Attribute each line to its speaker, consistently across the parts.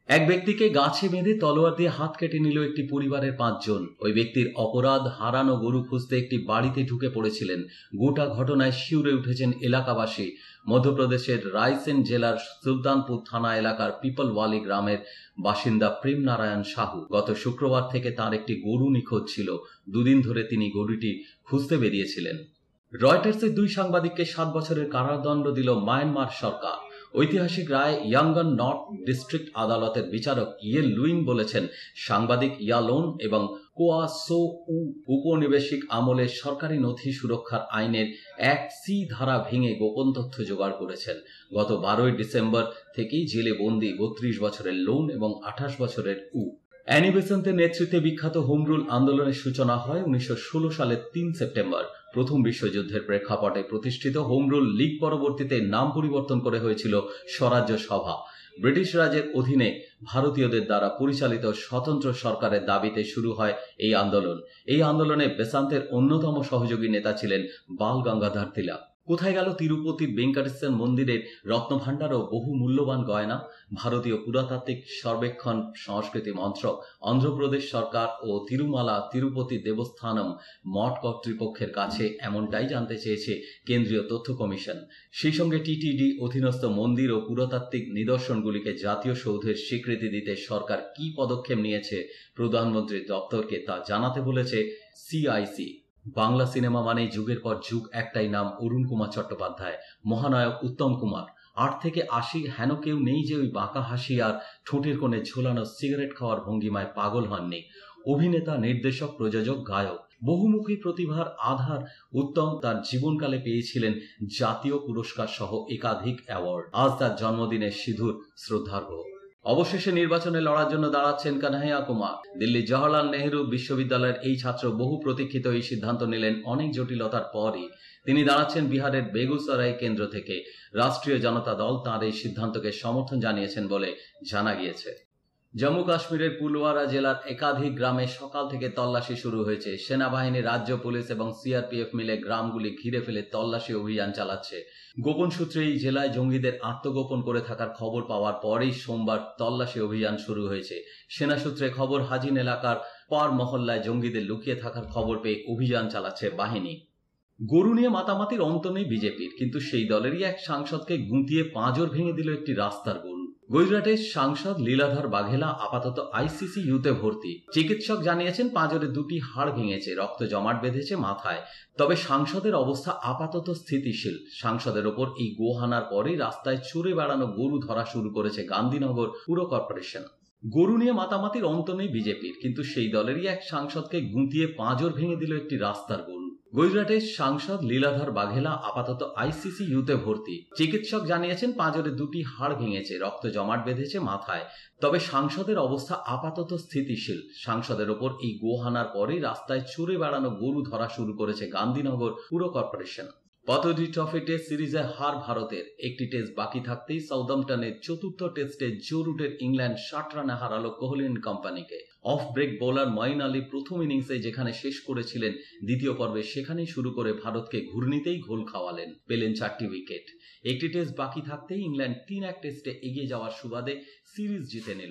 Speaker 1: এক ব্যক্তিকে গাছে বেঁধে তলোয়ার দিয়ে হাত কেটে নিল একটি পরিবারের 5 জন। ওই ব্যক্তির অপরাধ, হারানো গরু খুঁজতে একটি বাড়িতে ঢুকে পড়েছিলেন। গোটা ঘটনায় শিউরে উঠেছেন এলাকাবাসী। মধ্যপ্রদেশের রায়সেন জেলার সুলতানপুর থানা এলাকার পিপলওয়ালি গ্রামের বাসিন্দা প্রেম নারায়ণ সাহু। গত শুক্রবার থেকে তার একটি গরু নিখোঁজ ছিল। দুদিন ধরে তিনি গরুটি খুঁজতে বেরিয়েছিলেন। রয়টার্সের 2 সাংবাদিককে 7 বছরের কারাদণ্ড দিল মায়ানমার সরকার। ঐতিহাসিক রায় ইয়াঙ্গন নর্থ ডিস্ট্রিক্ট আদালতের বিচারক ইয়ে লুইং বলেছেন, সাংবাদিক ইয়ালোন এবং কোয়াসো উপনিবেশিক আমলে সরকারি নথি সুরক্ষার আইনের 1C ধারা ভেঙে গোপন তথ্য জোগাড় করেছেন। গত 12 ডিসেম্বর থেকেই জেলে বন্দী 32 বছরের লোন এবং 28 বছরের অ্যানি বেসান্তের নেতৃত্বে বিখ্যাত হোম রুল আন্দোলনের সূচনা হয় 1916 সালের 3 সেপ্টেম্বর। প্রথম বিশ্বযুদ্ধের প্রেক্ষাপটে প্রতিষ্ঠিত হোম রুল লীগ পরবর্তীতে নাম পরিবর্তন করে হয়েছিল স্বরাজ্য সভা। ব্রিটিশ রাজের অধীনে ভারতীয়দের দ্বারা পরিচালিত স্বতন্ত্র সরকারের দাবিতে শুরু হয় এই আন্দোলন। এই আন্দোলনে বেসান্তের অন্যতম সহযোগী নেতা ছিলেন বাল গঙ্গাধর তিলক। কোথায় গেল তিরুপতির বেঙ্কটেশ্বর মন্দিরের রত্নভাণ্ডার ও বহু মূল্যবান গয়না? ভারতীয় পুরাতাত্ত্বিক সর্বেক্ষণ সংস্কৃতি মন্ত্রক, অন্ধ্রপ্রদেশ সরকার ও তিরুমালা তিরুপতি দেবস্থানম মঠ কর্তৃপক্ষের কাছে এমনটাই জানতে চেয়েছে কেন্দ্রীয় তথ্য কমিশন। সেই সঙ্গে টিটিডি অধীনস্থ মন্দির ও পুরাতাত্ত্বিক নিদর্শনগুলিকে জাতীয় সৌধের স্বীকৃতি দিতে সরকার কি পদক্ষেপ নিয়েছে প্রধানমন্ত্রীর দপ্তরকে তা জানাতে বলেছে সিআইসি। বাংলা সিনেমা মানে যুগের পর যুগ একটাই নাম, অরুণ কুমার চট্টোপাধ্যায়। মহানায়ক উত্তম কুমার। 8 থেকে 80 হেন কেউ নেই যে ওই বাঁকা হাসি আর ঠোঁটের কোণে ঝোলানো সিগারেট খাওয়ার ভঙ্গিমায় পাগল হননি। অভিনেতা, নির্দেশক, প্রযোজক, গায়ক, বহুমুখী প্রতিভার আধার উত্তম তার জীবনকালে পেয়েছিলেন জাতীয় পুরস্কার সহ একাধিক অ্যাওয়ার্ড। আজ তার জন্মদিনে সিধুর শ্রদ্ধার্ঘ্য। অবশেষে নির্বাচনে লড়ার জন্য দাঁড়াচ্ছেন কানহাইয়া কুমার। দিল্লি জওহরলাল নেহরু বিশ্ববিদ্যালয়ের এই ছাত্র বহু প্রতীক্ষিত এই সিদ্ধান্ত নিলেন অনেক জটিলতার পরই। তিনি দাঁড়াচ্ছেন বিহারের বেগুসরাই কেন্দ্র থেকে। রাষ্ট্রীয় জনতা দল তাঁর এই সিদ্ধান্তকে সমর্থন জানিয়েছেন বলে জানা গিয়েছে। জম্মু কাশ্মীরের পুলওয়ারা জেলার একাধিক গ্রামে সকাল থেকে তল্লাশি শুরু হয়েছে। সেনাবাহিনী, রাজ্য পুলিশ এবং সিআরপিএফ মিলে গ্রামগুলি ঘিরে ফেলে তল্লাশি অভিযান চালাচ্ছে। গোপন সূত্রে এই জেলায় জঙ্গিদের আত্মগোপন করে থাকার খবর পাওয়ার পরেই সোমবার তল্লাশি অভিযান শুরু হয়েছে। সেনা সূত্রে খবর, হাজিন এলাকার পার মহল্লায় জঙ্গিদের লুকিয়ে থাকার খবর পেয়ে অভিযান চালাচ্ছে বাহিনী। গরু নিয়ে মাতামাতির অন্ত নেই বিজেপির, কিন্তু সেই দলেরই এক সাংসদকে গুঁতিয়ে পাঁজর ভেঙে দিল একটি রাস্তার গরু। গুজরাটের সাংসদ লীলাধর বাঘেলা আপাতত আইসিসিইউতে ভর্তি। চিকিৎসক জানিয়েছেন পাঁজরে 2টি হাড় ভেঙেছে, রক্ত জমাট বেঁধেছে মাথায়। তবে সাংসদের অবস্থা আপাতত স্থিতিশীল। সাংসদের ওপর এই গোহানার পরেই রাস্তায় চড়ে বেড়ানো গরু ধরা শুরু করেছে গান্ধীনগর পুর কর্পোরেশন। গরু নিয়ে মাতামাতির অন্ত নেই বিজেপির, কিন্তু সেই দলেরই এক সাংসদকে গুঁতিয়ে পাঁজর ভেঙে দিল একটি রাস্তার গরু। গুজরাটের সাংসদ লীলাধর বাঘেলা আপাতত আইসিসিইউতে ভর্তি। চিকিৎসক জানিয়েছেন পাঁজরে 2টি হাড় ভেঙেছে, রক্ত জমাট বেঁধেছে মাথায়। তবে সাংসদের অবস্থা আপাতত স্থিতিশীল। সাংসদের ওপর এই গোহানার পরেই রাস্তায় চড়ে বেড়ানো গরু ধরা শুরু করেছে গান্ধীনগর পুর কর্পোরেশন। পতৌদি ট্রফি টেস্ট সিরিজে হার ভারতের। একটি টেস্ট বাকি থাকতেই সাউদাম্পটনের চতুর্থ টেস্টে জো রুটের ইংল্যান্ড 60 রানে হারালো কোহলি এন্ড কোম্পানিকে। Off break bowler Moeen Ali প্রথম ইনিংসে যেখানে শেষ করেছিলেন, দ্বিতীয় পর্বে সেখানেই শুরু করে ভারতকে ঘূর্ণিতেই ঘোল খাওয়ালেন, পেলেন 4টি উইকেট। একটি টেস্ট বাকি থাকতেই ইংল্যান্ড 3-1 টেস্টে এগিয়ে যাওয়ার সুবাদে সিরিজ জিতে নিল।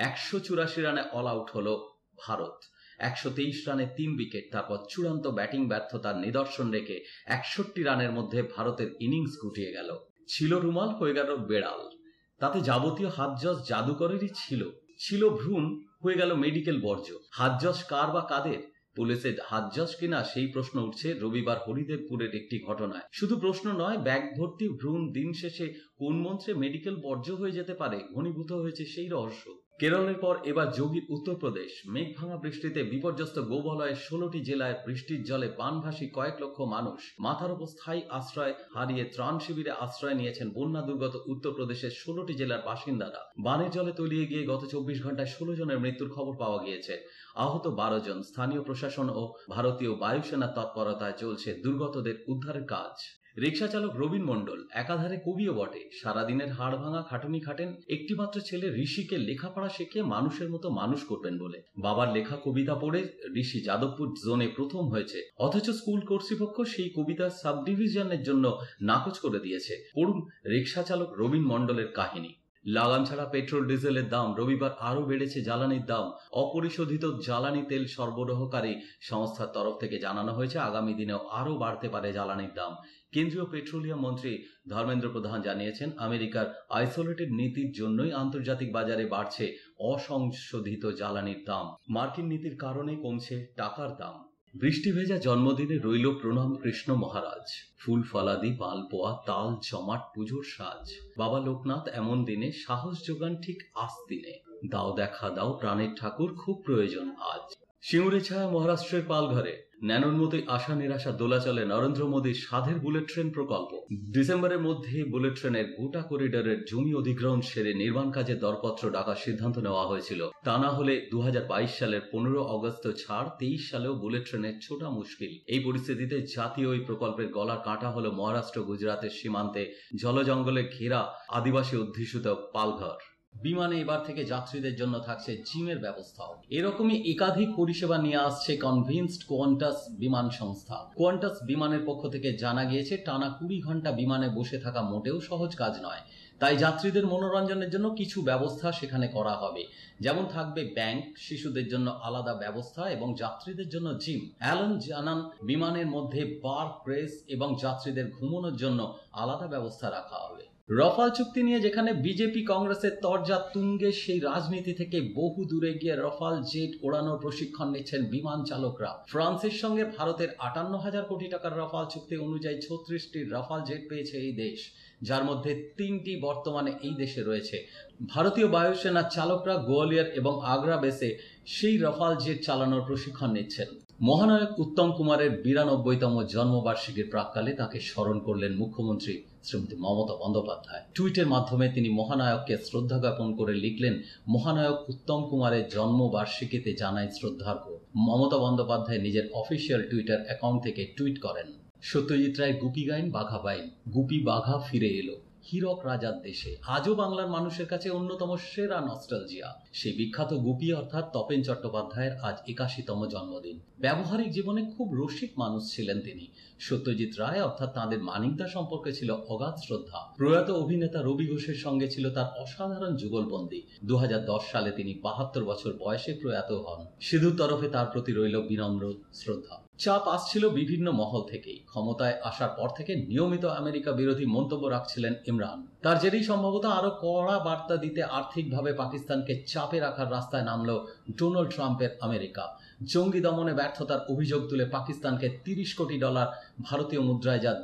Speaker 1: 184 রানে অল আউট হল ভারত। 123 রানে 3 উইকেট। তারপর চূড়ান্ত ব্যাটিং ব্যর্থতার নিদর্শন রেখে 61 রানের মধ্যে ভারতের ইনিংস গুটিয়ে গেল। ছিল রুমাল, হয়ে গেল বেড়াল। তাতে যাবতীয় হাতযশ জাদুকরেরই ছিল ভ্রূণ, হয়ে গেল মেডিকেল বর্জ্য। হাতযশ কার বা কাদের? পুলিশের হাতযশ কিনা সেই প্রশ্ন উঠছে রবিবার হরিদেবপুরের একটি ঘটনায়। শুধু প্রশ্ন নয়, ব্যাগ ভর্তি ভ্রূণ দিন শেষে কোন মন্ত্রে মেডিকেল বর্জ্য হয়ে যেতে পারে, ঘনীভূত হয়েছে সেই রহস্য। কেরলের পর এবার যোগীর উত্তরপ্রদেশ। মেঘ ভাঙা বৃষ্টিতে বিপর্যস্ত গোবলয়ের 16টি জেলায় বৃষ্টির জলে বানভাসী কয়েক লক্ষ মানুষ। মাথার উপর স্থায়ী আশ্রয় হারিয়ে ত্রাণ শিবিরে আশ্রয় নিয়েছেন বন্যা দুর্গত উত্তরপ্রদেশের 16টি জেলার বাসিন্দারা। বানের জলে তলিয়ে গিয়ে গত 24 ঘন্টায় 16 জনের মৃত্যুর খবর পাওয়া গিয়েছে। আহত 12 জন। স্থানীয় প্রশাসন ও ভারতীয় বায়ুসেনার তৎপরতায় চলছে দুর্গতদের উদ্ধারের কাজ। রিক্সা চালক রবিন মণ্ডল একাধারে কবিও বটে। সারাদিনের হাড় ভাঙা খাটুনি খাটেন একটিমাত্র ছেলে ঋষিকে লেখাপড়া শিখিয়ে মানুষের মতো মানুষ করবেন বলে। বাবার লেখা কবিতা পড়ে ঋষি যাদবপুর জোনে প্রথম হয়েছে, অথচ স্কুল কর্তৃপক্ষ সেই কবিতার সাব ডিভিশনের জন্য নাকচ করে দিয়েছে। পড়ুন রিক্সা চালক রবিন মণ্ডলের কাহিনী। লাগাম ছাড়া পেট্রোল ডিজেলের দাম, রবিবার আরও বেড়েছে জ্বালানির দাম। অপরিশোধিত জ্বালানি তেল সরবরাহকারী সংস্থার তরফ থেকে জানানো হয়েছে আগামী দিনেও আরও বাড়তে পারে জ্বালানির দাম। কেন্দ্রীয় পেট্রোলিয়াম মন্ত্রী ধর্মেন্দ্র প্রধান জানিয়েছেন, আমেরিকার আইসোলেটেড নীতির জন্যই আন্তর্জাতিক বাজারে বাড়ছে অসংশোধিত জ্বালানির দাম। মার্কিন নীতির কারণে কমছে টাকার দাম। বৃষ্টি ভেজা জন্মদিনে রইল প্রণাম কৃষ্ণ মহারাজ। ফুল ফলাদি, মালপোয়া, তাল জমাট পুজোর সাজ। বাবা লোকনাথ এমন দিনে সাহস যোগান ঠিক আস্তিনে। দাও দেখা দাও প্রাণের ঠাকুর, খুব প্রয়োজন আজ। সিঙ্গুরে ছায়া মহারাষ্ট্রের পালঘরে। ন্যানোর মতোই আশা নিরাশা দোলাচলে নরেন্দ্র মোদীর সাধের বুলেট ট্রেন প্রকল্প। ডিসেম্বরের মধ্যে বুলেট ট্রেনের গোটা করিডোরের জমি অধিগ্রহণ সেরে নির্মাণ কাজের দরপত্র ডাকার সিদ্ধান্ত নেওয়া হয়েছিল। তা না হলে 2022 সালের 15 অগস্ট ছাড় 23 সালেও বুলেট ট্রেনের ছোটা মুশকিল। এই পরিস্থিতিতে জাতীয় ওই প্রকল্পের গলার কাঁটা হলো মহারাষ্ট্র গুজরাতের সীমান্তে জলজঙ্গলে ঘেরা আদিবাসী অধ্যুষিত পালঘর। বিমানে এবার থেকে যাত্রীদের জন্য থাকছে জিমের ব্যবস্থাও। এরকমই একাধিক পরিষেবা নিয়ে আসছে কনভিন্সড কোয়ান্টাস বিমান সংস্থা। কোয়ান্টাস বিমানের পক্ষ থেকে জানা গিয়েছে, টানা 20 ঘন্টা বিমানে বসে থাকা মোটেও সহজ কাজ নয়। তাই যাত্রীদের মনোরঞ্জনের জন্য কিছু ব্যবস্থা সেখানে করা হবে। যেমন থাকবে ব্যাংক, শিশুদের জন্য আলাদা ব্যবস্থা এবং যাত্রীদের জন্য জিম। অ্যালন জানান, বিমানের মধ্যে বার, প্রেস এবং যাত্রীদের ঘুমানোর জন্য আলাদা ব্যবস্থা রাখা হবে। রফাল চুক্তি নিয়ে যেখানে বিজেপি কংগ্রেসের তরজা তুঙ্গে, সেই রাজনীতি থেকে বহু দূরে গিয়ে রফাল জেট ওড়ানোর প্রশিক্ষণ নিচ্ছেন বিমান চালকরা। ফ্রান্সের সঙ্গে ভারতের 58,000 কোটি টাকার রফাল চুক্তি অনুযায়ী 36টি রাফাল জেট পেয়েছে এই দেশ, যার মধ্যে 3টি বর্তমানে এই দেশে রয়েছে। ভারতীয় বায়ুসেনার চালকরা গোয়ালিয়র এবং আগ্রা বেসে সেই রাফাল জেট চালানোর প্রশিক্ষণ নিচ্ছেন। মহানায়ক উত্তম কুমারের 92তম জন্মবার্ষিকীর প্রাক্কালে তাকে স্মরণ করলেন মুখ্যমন্ত্রী শ্রীমতী মমতা বন্দ্যোপাধ্যায়। টুইটের মাধ্যমে তিনি মহানায়ককে শ্রদ্ধা জ্ঞাপন করে লিখলেন, মহানায়ক উত্তম কুমারের জন্মবার্ষিকীতে জানাই শ্রদ্ধার্ঘ্য। মমতা বন্দ্যোপাধ্যায় নিজের অফিসিয়াল টুইটার অ্যাকাউন্ট থেকে টুইট করেন, সত্যজিৎ রায় গুপি গাইন বাঘা বাইন, গুপি বাঘা ফিরে এলো হীরক রাজার দেশে। আজও বাংলার মানুষের কাছে অন্যতম সেরা নস্টালজিয়া সেই বিখ্যাত গুপি অর্থাৎ তপেন চট্টোপাধ্যায়ের আজ 81তম জন্মদিন। ব্যবহারিক জীবনে খুব রসিক মানুষ ছিলেন তিনি। সত্যজিৎ রায় অর্থাৎ তাঁদের মানিকদা সম্পর্কে ছিল অগাধ শ্রদ্ধা। প্রয়াত অভিনেতা রবি ঘোষের সঙ্গে ছিল তার অসাধারণ যুগলবন্দি। 2010 সালে তিনি 72 বছর বয়সে প্রয়াত হন। সিধুর তরফে তার প্রতি রইল বিনম্র শ্রদ্ধা। চাপ আসছিল বিভিন্ন মহল থেকেই। ক্ষমতায় আসার পর থেকে নিয়মিত আমেরিকা বিরোধী মন্তব্য রাখছিলেন ইমরান। তার জেরেই সম্ভবত আরো কড়া বার্তা দিতে আর্থিকভাবে পাকিস্তানকে চাপে রাখার রাস্তায় নামল ডোনাল্ড ট্রাম্পের আমেরিকা। জঙ্গি দমনে ব্যর্থতার অভিযোগ তুলে পাকিস্তানকে $30 কোটি, ভারতীয় মুদ্রায় যা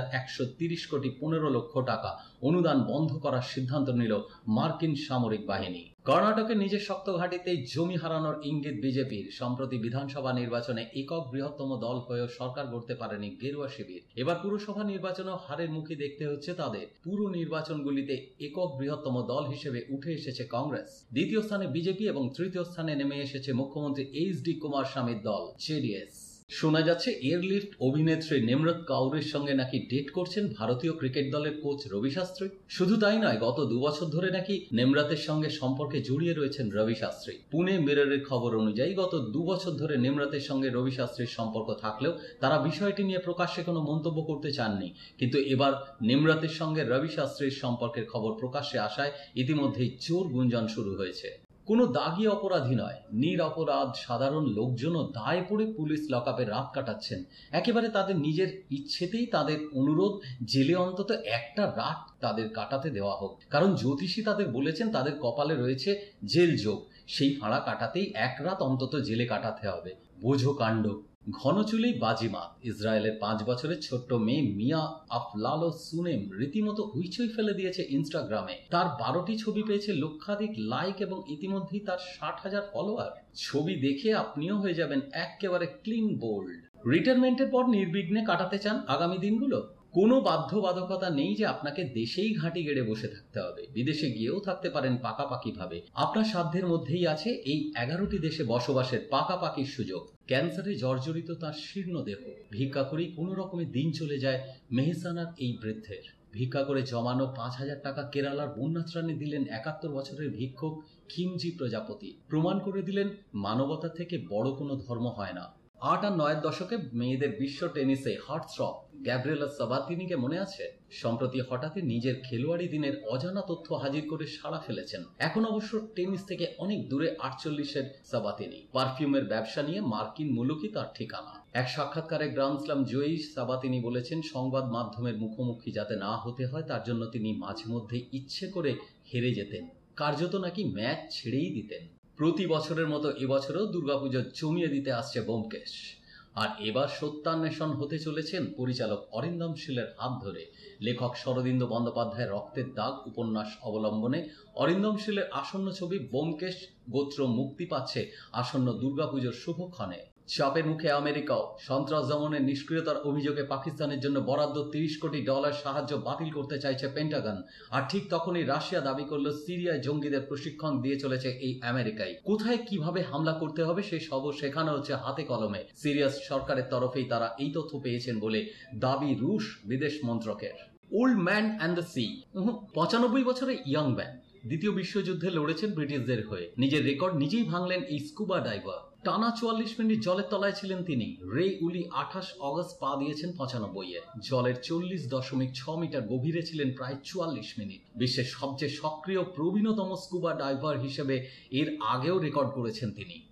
Speaker 1: 2130 কোটি 15 লক্ষ টাকা অনুদান বন্ধ করার সিদ্ধান্ত নিল মার্কিন সামরিক বাহিনী। কর্ণাটকে নিজের শক্ত ঘাঁটিতেই জমি হারানোর ইঙ্গিত বিজেপির। সম্প্রতি বিধানসভা নির্বাচনে একক বৃহত্তম দল হয়েও সরকার গড়তে পারেনি গেরুয়া শিবির। এবার পুরসভা নির্বাচনেও হারের মুখে দেখতে হচ্ছে তাদের। পুরো নির্বাচনগুলিতে একক বৃহত্তম দল হিসেবে উঠে এসেছে কংগ্রেস। দ্বিতীয় স্থানে বিজেপি এবং তৃতীয় স্থানে নেমে এসেছে মুখ্যমন্ত্রী এইচ.ডি. কুমারস্বামীর দল জেডিএস। শোনা যাচ্ছে এয়ারলিফট অভিনেত্রী নিমরত কাউরের সঙ্গে নাকি ডেট করছেন ভারতীয় ক্রিকেট দলের কোচ রবি শাস্ত্রী। শুধু তাই নয়, গত 2 বছর ধরে নাকি নিমরতের সঙ্গে সম্পর্কে জড়িয়ে রয়েছেন রবি শাস্ত্রী। পুনে মিররের খবর অনুযায়ী গত 2 বছর ধরে নিমরতের সঙ্গে রবি শাস্ত্রীর সম্পর্ক থাকলেও তারা বিষয়টি নিয়ে প্রকাশ্যে কোনো মন্তব্য করতে চাননি। কিন্তু এবার নিমরতের সঙ্গে রবি শাস্ত্রীর সম্পর্কের খবর প্রকাশ্যে আসায় ইতিমধ্যেই জোর গুঞ্জন শুরু হয়েছে। কোনো দাগী অপরাধী নয়, নিরপরাধ সাধারণ লোকজনও দায় পড়ে পুলিশ লকআপে রাত কাটাচ্ছেন। একেবারে তাদের নিজের ইচ্ছেতেই তাদের অনুরোধ, জেলে অন্তত একটা রাত তাদের কাটাতে দেওয়া হোক। কারণ জ্যোতিষী তাদের বলেছেন তাদের কপালে রয়েছে জেল যোগ। সেই ফাঁড়া কাটাতেই এক রাত অন্তত জেলে কাটাতে হবে। বোঝো কাণ্ড। ঘন চুলেই বাজিমাত। ইসরায়েলের 5 বছরের ছোট্ট মেয়ে মিয়া আফলালো সুনেম রীতিমতো হইচই ফেলে দিয়েছে ইনস্টাগ্রামে। তার 12টি ছবি পেয়েছে লক্ষাধিক লাইক এবং ইতিমধ্যেই তার 60,000 ফলোয়ার। ছবি দেখে আপনিও হয়ে যাবেন একেবারে ক্লিন বোল্ড। রিটায়ারমেন্টের পর নির্বিঘ্নে কাটাতে চান আগামী দিনগুলো? কোনো বাধ্যবাধকতা নেই যে আপনাকে দেশেই ঘাঁটি গেড়ে বসে থাকতে হবে। বিদেশে গিয়েও থাকতে পারেন পাকাপাকি ভাবে। আপনার সাধ্যের মধ্যেই আছে এই 11টি দেশে বসবাসের পাকাপাকির সুযোগ। ক্যান্সারে জর্জরিত তার শীর্ণ দেহ। ভিক্ষা করেই কোনো রকমের দিন চলে যায় মেহসানার এই বৃদ্ধের। ভিক্ষা করে জমানো 5,000 টাকা কেরালার বন্যাত্রাণে দিলেন 71 বছরের ভিক্ষুক খিমজি প্রজাপতি। প্রমাণ করে দিলেন মানবতা থেকে বড় কোনো ধর্ম হয় না। 8 আর 9 এর দশকে মেয়েদের বিশ্ব টেনিসে হার্টথ্রব গ্যাব্রিয়েলা সাবাতিনিকে মনে আছে? সম্প্রতি হঠাৎই নিজের খেলোয়াড়ি দিনের অজানা তথ্য হাজির করে সাড়া ফেলেছেন। এখন অবশ্য টেনিস থেকে অনেক দূরে 48-এর সাবাতিনি। পারফিউমের ব্যবসা নিয়ে মার্কিন মুলুকই তার ঠিকানা। এক সাক্ষাৎকারে গ্র্যান্ড স্ল্যাম জয়ী সাবাতিনি বলেছেন, সংবাদ মাধ্যমের মুখোমুখি যাতে না হতে হয় তার জন্য তিনি মাঝে মধ্যে ইচ্ছে করে হেরে যেতেন, কার্যত নাকি ম্যাচ ছেড়েই দিতেন। প্রতি বছরের মতো এবছরও দুর্গাপুজো জমিয়ে দিতে আসছে ব্যোমকেশ। আর এবার সত্যান্বেষণ হতে চলেছেন পরিচালক অরিন্দম শীলের হাত ধরে। লেখক শরদিন্দু বন্দ্যোপাধ্যায়ের রক্তের দাগ উপন্যাস অবলম্বনে অরিন্দম শীলের আসন্ন ছবি ব্যোমকেশ গোত্র মুক্তি পাচ্ছে আসন্ন দুর্গাপুজোর শুভক্ষণে। চাপের মুখে আমেরিকাও সন্ত্রাস দমনের নিষ্ক্রিয়তার অভিযোগে পাকিস্তানের জন্য বরাদ্দ $30 কোটি সাহায্য বাতিল করতে চাইছে পেন্টাগন। আর ঠিক তখনই রাশিয়া দাবি করল সিরিয়ায় জঙ্গিদের প্রশিক্ষণ দিয়ে চলেছে এই আমেরিকায়। কোথায় কিভাবে হামলা করতে হবে সেই সব শেখানো হচ্ছে হাতে কলমে। সিরিয়া সরকারের তরফেই তারা এই তথ্য পেয়েছেন বলে দাবি রুশ বিদেশ মন্ত্রকের। Old man and the sea, 95 বছরের ইয়াং ম্যান, দ্বিতীয় বিশ্বযুদ্ধে লড়েছেন ব্রিটিশদের হয়ে। নিজের রেকর্ড নিজেই ভাঙলেন এই স্কুবা ডাইভার। টানা 44 মিনিট জলের তলায় ছিলেন তিনি। রে উলি 28 অগস্ট পা দিয়েছেন 95-এ। জলের 40.6 মিটার গভীরে ছিলেন প্রায় 44 মিনিট। বিশ্বের সবচেয়ে সক্রিয় প্রবীণতম স্কুবা ডাইভার হিসেবে এর আগেও রেকর্ড করেছেন তিনি।